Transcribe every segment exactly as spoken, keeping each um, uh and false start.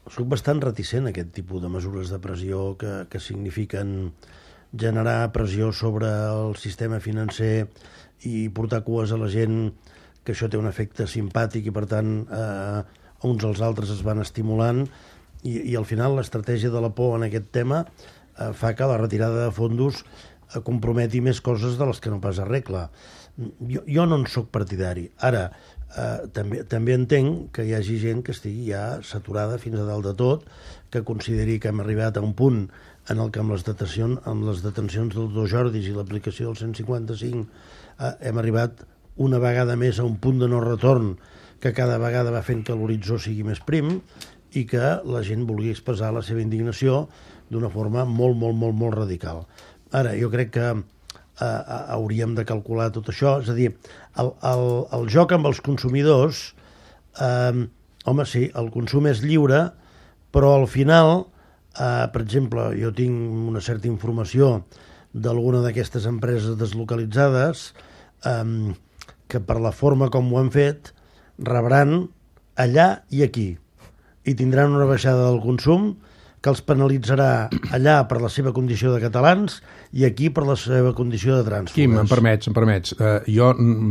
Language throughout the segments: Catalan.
soc bastant reticent a aquest tipus de mesures de pressió que, que signifiquen generar pressió sobre el sistema financer i portar cues a la gent, que això té un efecte simpàtic i, per tant, eh, uns als altres es van estimulant i, i al final l'estratègia de la por en aquest tema eh, fa que la retirada de fons eh, comprometi més coses de les que no pas arregla. Jo, jo no en soc partidari. Ara, eh, també, també entenc que hi hagi gent que estigui ja saturada fins a dalt de tot, que consideri que hem arribat a un punt en el que amb les detencions, amb les detencions dels dos Jordis i l'aplicació del cent cinquanta-cinc eh, hem arribat una vegada més a un punt de no retorn que cada vegada va fent que l'horitzó sigui més prim i que la gent vulgui expressar la seva indignació d'una forma molt, molt, molt, molt radical. Ara, jo crec que eh, hauríem de calcular tot això, és a dir, el, el, el joc amb els consumidors, eh, home, sí, el consum és lliure, però al final, eh, per exemple, jo tinc una certa informació d'alguna d'aquestes empreses deslocalitzades eh, que per la forma com ho han fet rebran allà i aquí i tindran una baixada del consum que els penalitzarà allà per la seva condició de catalans i aquí per la seva condició de trànsfugues. Quim, em permets, em permets. Uh, jo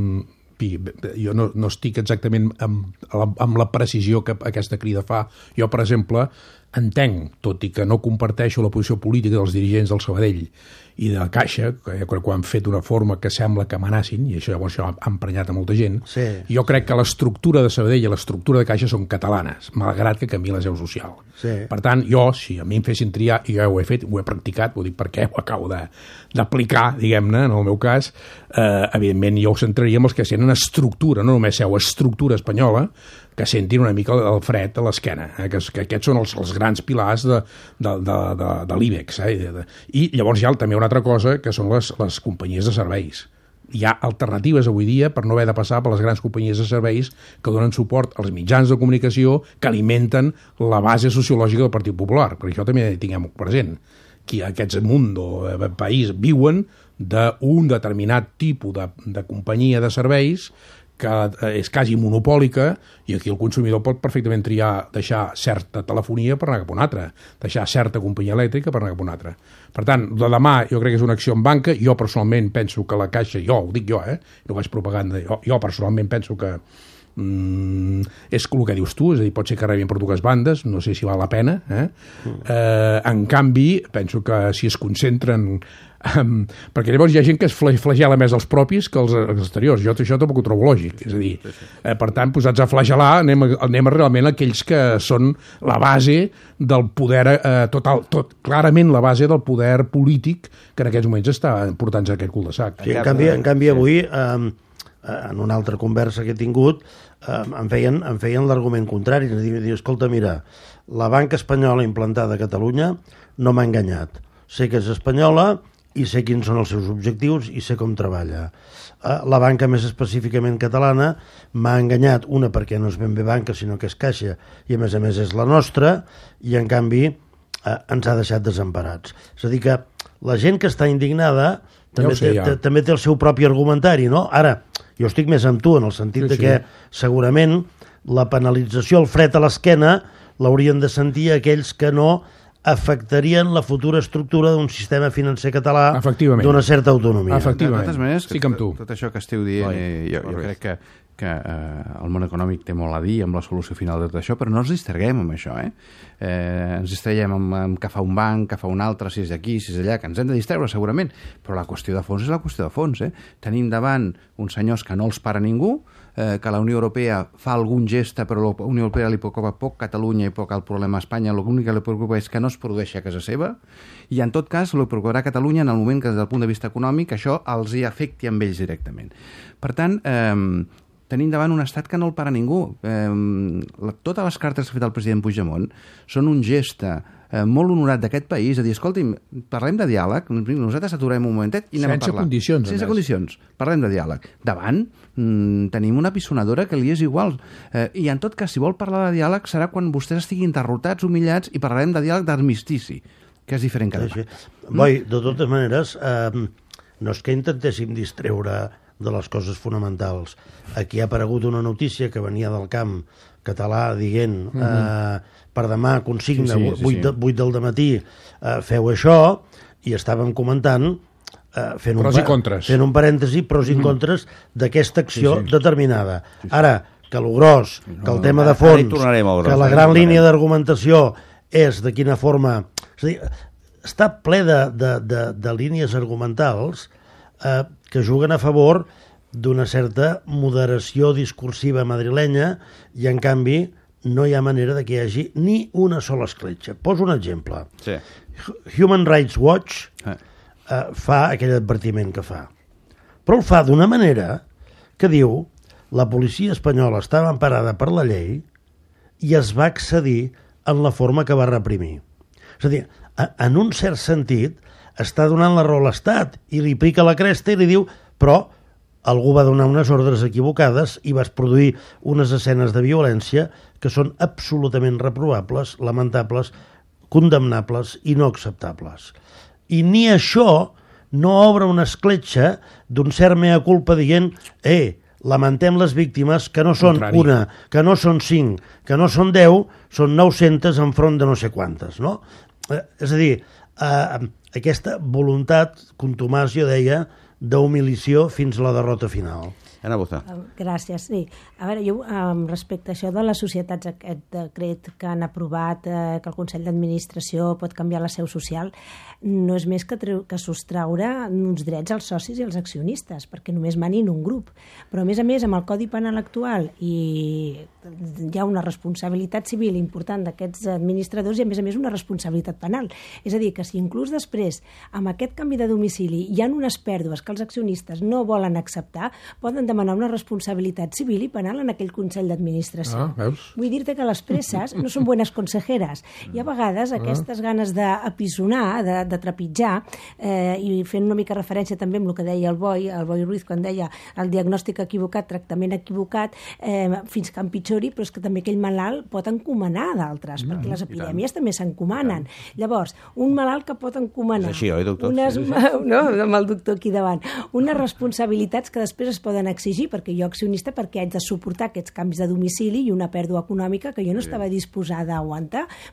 jo no, no estic exactament amb, amb la precisió que aquesta crida fa. Jo, per exemple, entenc, tot i que no comparteixo la posició política dels dirigents del Sabadell i de la Caixa, que quan han fet una forma que sembla que amenacin, i això llavors això ha emprenyat a molta gent, sí. Jo crec que l'estructura de Sabadell i l'estructura de Caixa són catalanes, malgrat que canviï la seu social. Sí. Per tant, jo, si a mi em fessin triar, i jo ho he fet, ho he practicat, ho dic perquè ho acabo d'aplicar, diguem-ne, en el meu cas, eh, evidentment jo ho centraria amb els que senten estructura, no només seu, estructura espanyola, que sentin una mica el fred a l'esquena, eh? que, que aquests són els, els grans pilars de, de, de, de, de l'IBEX. Eh? I llavors hi ha també una altra cosa, que són les, les companyies de serveis. Hi ha alternatives avui dia per no haver de passar per les grans companyies de serveis que donen suport als mitjans de comunicació que alimenten la base sociològica del Partit Popular, perquè això també tinguem present. Que aquests mundo, eh, país, viuen d'un determinat tipus de, de companyia de serveis que és quasi monopòlica i aquí el consumidor pot perfectament triar deixar certa telefonia per anar cap a una altra, deixar certa companyia elèctrica per anar cap a una altra. Per tant, de demà jo crec que és una acció en banca. Jo personalment penso que la Caixa, jo ho dic jo, eh? no faig propaganda, jo, jo personalment penso que mm, és el que dius tu, és a dir, pot ser que rebin per dues bandes, no sé si val la pena. Eh? Mm. Eh, en canvi, penso que si es concentren Um, perquè llavors hi ha gent que es flagela més els propis que els, els exteriors. Jo això tampoc ho trobo lògic. És a dir, eh, per tant, posats a flagelar, anem, a, anem a realment a aquells que són la base del poder eh, total, tot, clarament la base del poder polític que en aquests moments està portant-se aquest cul de sac. Sí, en canvi, en canvi avui, eh, en una altra conversa que he tingut, eh, em feien, em feien l'argument contrari. És a dir, escolta, mira, la banca espanyola implantada a Catalunya no m'ha enganyat. Sé que és espanyola i sé quins són els seus objectius i sé com treballa. La banca més específicament catalana m'ha enganyat, una perquè no és ben bé banca sinó que és Caixa i a més a més és la nostra i en canvi ens ha deixat desemparats. És a dir que la gent que està indignada també, ja sé, ja. té, també té el seu propi argumentari, no? Ara, jo estic més amb tu en el sentit sí, de que sí. segurament la penalització, el fred a l'esquena l'haurien de sentir aquells que no afectarien la futura estructura d'un sistema financer català d'una certa autonomia. Efectivament. De totes maneres, sí que amb tu. Tot això que esteu dient, eh, jo, jo crec que, que eh, el món econòmic té molt a dir amb la solució final de tot això, però no ens distraguem amb això. Eh? Eh, ens distraiem amb, amb que fa un banc, que fa un altre, si és aquí, si és allà, que ens hem de distreure segurament, però la qüestió de fons és la qüestió de fons. Eh? Tenim davant uns senyors que no els para ningú, eh, que la Unió Europea fa algun gest, però la Unió Europea li preocupa poc Catalunya i poc el problema a Espanya, l'únic que li preocupa és que no es produeixi a casa seva, i en tot cas li preocuparà a Catalunya en el moment que des del punt de vista econòmic això els hi afecti amb ells directament. Per tant, eh, tenim davant un estat que no el para ningú. Eh, la, totes les cartes que ha fet el president Puigdemont són un gest eh, molt honorat d'aquest país, a dir, escolti'm, parlem de diàleg, nosaltres aturem un momentet i anem sense a parlar. Condicions, sense condicions. Parlem de diàleg. Davant mm, tenim una pisonadora que li és igual. Eh, I en tot cas, si vol parlar de diàleg serà quan vostès estiguin derrotats, humillats, i parlarem de diàleg d'armistici, que és diferent que sí, sí. Boi, de totes maneres, eh, no és que intentéssim distreure de les coses fonamentals. Aquí ha aparegut una notícia que venia del camp català dient mm-hmm. eh, per demà consigna, sí, sí, sí, vuit, sí. vuit del dematí, eh, feu això, i estàvem comentant eh, fent, pros un, i contres. fent un parèntesi, pros i contres d'aquesta acció Sí, sí. determinada. Sí, sí. Ara, que el gros, que el No, tema no, de ara hi fons, tornarem al gros, que la ara hi gran tornarem. línia d'argumentació és de quina forma... És a dir, està ple de, de, de, de línies argumentals eh, que juguen a favor d'una certa moderació discursiva madrilenya i, en canvi, no hi ha manera de que hi hagi ni una sola escletxa. Poso un exemple. Sí. Human Rights Watch Eh. eh, fa aquell advertiment que fa. Però el fa d'una manera que diu la policia espanyola estava emparada per la llei i es va excedir en la forma que va reprimir. És a dir, en un cert sentit, està donant la raó a l'Estat i li pica la cresta i li diu però algú va donar unes ordres equivocades i vas produir unes escenes de violència que són absolutament reprovables, lamentables, condemnables i no acceptables. I ni això no obre una escletxa d'un cert mea culpa dient eh, lamentem les víctimes que no són Contrari. una, que no són cinc, que no són deu, són nou-centes enfront de no sé quantes, no? Eh, és a dir, eh, aquesta voluntat, contumàs, jo deia, d'humiliació fins a la derrota final. Anna Boza. Gràcies, sí. A veure, jo um, respecte a això de les societats, aquest decret que han aprovat, eh, que el Consell d'Administració pot canviar la seu social, no és més que, treu, que sostraure uns drets als socis i als accionistes, perquè només manin un grup. Però, a més a més, amb el Codi Penal actual i hi ha una responsabilitat civil important d'aquests administradors i, a més a més, una responsabilitat penal. És a dir, que si inclús després, amb aquest canvi de domicili, hi ha unes pèrdues que els accionistes no volen acceptar, poden demanar una responsabilitat civil i penal en aquell Consell d'Administració. Ah, veus? Vull dir-te que les presses no són bones consejeres. I a vegades aquestes ganes d'apisonar, de, de trepitjar, eh, i fent una mica referència també amb el que deia el Boi, el Boi Ruiz, quan deia el diagnòstic equivocat, tractament equivocat, eh, fins que empitjori, però és que també aquell malalt pot encomanar d'altres, perquè les epidèmies també s'encomanen. Llavors, un malalt que pot encomanar... És així, oi, doctor? Unes, Sí, sí. no, amb el doctor aquí davant. Unes responsabilitats que després es poden exigir, perquè jo, accionista, perquè haig de suportar aquests canvis de domicili i una pèrdua econòmica que jo no estava disposada a aguantar.